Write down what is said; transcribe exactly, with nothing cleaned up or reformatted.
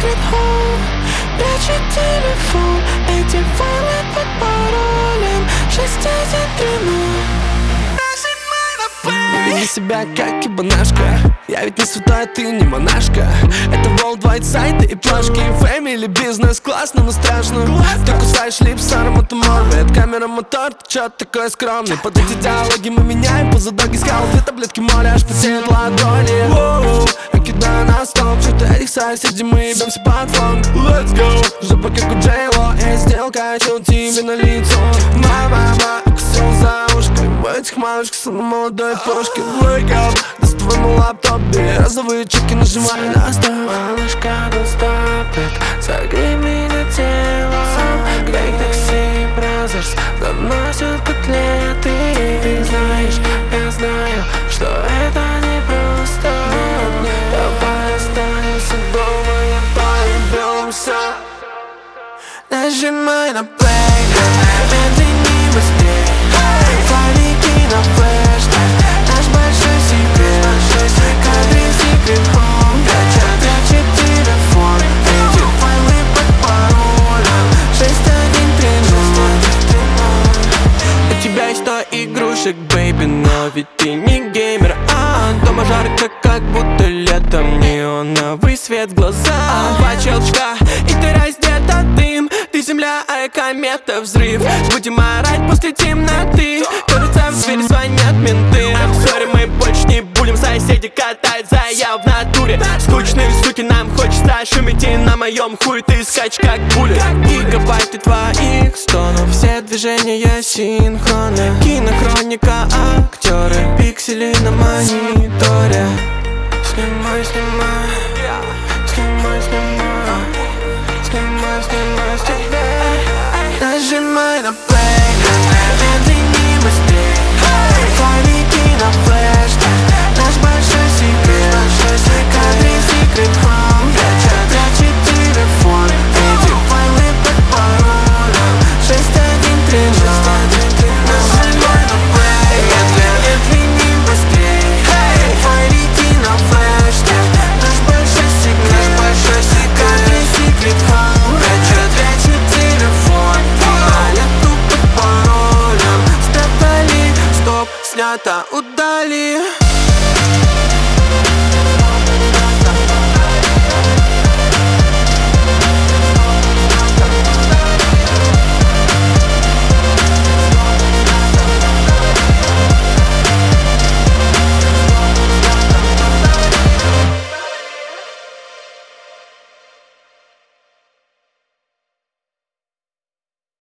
secret home. Прячет телефон, эти файлы под паролем шесть один три ноль. Не веди себя как ебанашка. Я ведь не святая, ты не монашка. Это worldwide сайты и плашки, family, бизнес, классно, но страшно. Ты кусаешь липс, ароматом морбит. Камера, мотор, ты чё такой скромный? Под эти диалоги мы меняем поза доги скал. Две таблетки моря, аж потеют ладони. Воу, я кидаю на стоп, что-то этих соседей мы ебемся под фон. Let's go, жопа как у Джейло, эй, сделка, чё тебе на лицо? Мама, укусил за ушко. В этих малышках словно молодой пушки. Wake up, доставай мой лаптоп, бери розовые чеки, нажимай на стоп. Малышка, don't stop it, согрей меня телом. Как такси, бразерс, доносят котлеты. Ты знаешь, я знаю, что это не просто. Давай останемся дома, я поебемся. Нажимай на play, медленней, быстрей. Файлики на флеш, наш большой секрет. Кадры secret home, прячет телефон. Эти файлы под паролем шесть один три ноль. У тебя есть сто игрушек, бэйби, но ведь ты не геймер. А дома жарко, как будто летом. Неоновый свет в глаза, два щелчка, и ты раздета, дым. Ты земля, а я комета, взрыв. Будем орать после темноты. Кажется, в двери звонят менты. I'm sorry, мы больше не будем. Соседи катают заяв в натуре. Скучные суки, нам хочется шуметь. И на моем хуй ты скачь как пуля. Гигабайты твоих стонов, все движения синхронны. Кинохроника, актеры, пиксели на мониторе. Снимай, снимай, снимай, снимай, снимай, снимай, снимай. Нажимай на play, медленней, быстрей. Файлики на флеш, наш большой секрет. Кадры secret home, прячет телефон. Эти файлы под паролем шесть один три ноль. Нажимай на play, медленней, быстрей. Файлики на флеш, наш большой секрет. Кадры secret home, прячет телефон. Палету под паролем. Спрятали, стоп, снято, удали.